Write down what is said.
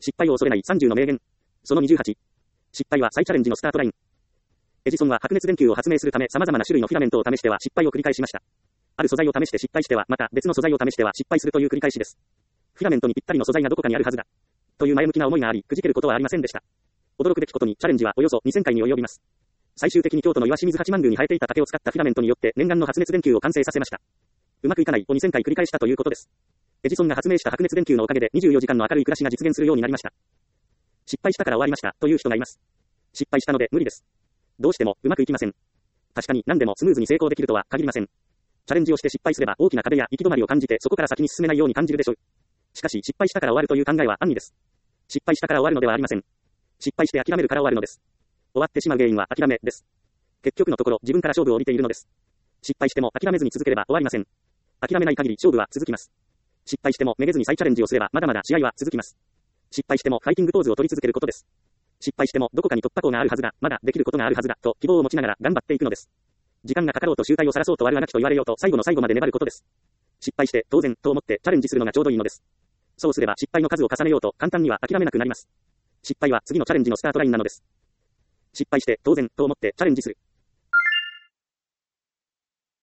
失敗を恐れない30の名言。その28。失敗は再チャレンジのスタートライン。エジソンは白熱電球を発明するため様々な種類のフィラメントを試しては失敗を繰り返しました。ある素材を試して失敗してはまた別の素材を試しては失敗するという繰り返しです。フィラメントにぴったりの素材がどこかにあるはずだ。という前向きな思いがあり、くじけることはありませんでした。驚くべきことにチャレンジはおよそ2000回に及びます。最終的に京都の岩清水八幡宮に生えていた竹を使ったフィラメントによって念願の発熱電球を完成させました。うまくいかないを2000回繰り返したということです。エジソンが発明した白熱電球のおかげで24時間の明るい暮らしが実現するようになりました。失敗したから終わりましたという人がいます。失敗したので無理です。どうしてもうまくいきません。確かに何でもスムーズに成功できるとは限りません。チャレンジをして失敗すれば大きな壁や行き止まりを感じてそこから先に進めないように感じるでしょう。しかし失敗したから終わるという考えは暗にです。失敗したから終わるのではありません。失敗して諦めるから終わるのです。終わってしまう原因は諦めです。結局のところ自分から勝負を降りているのです。失敗しても諦めずに続ければ終わりません。諦めない限り勝負は続きます。失敗してもめげずに再チャレンジをすればまだまだ試合は続きます。失敗してもファイティングポーズを取り続けることです。失敗してもどこかに突破口があるはずだ、まだできることがあるはずだと希望を持ちながら頑張っていくのです。時間がかかろうと集体を晒そうと悪あがきと言われようと最後の最後まで粘ることです。失敗して当然と思ってチャレンジするのがちょうどいいのです。そうすれば失敗の数を重ねようと簡単には諦めなくなります。失敗は次のチャレンジのスタートラインなのです。失敗して当然と思ってチャレンジする。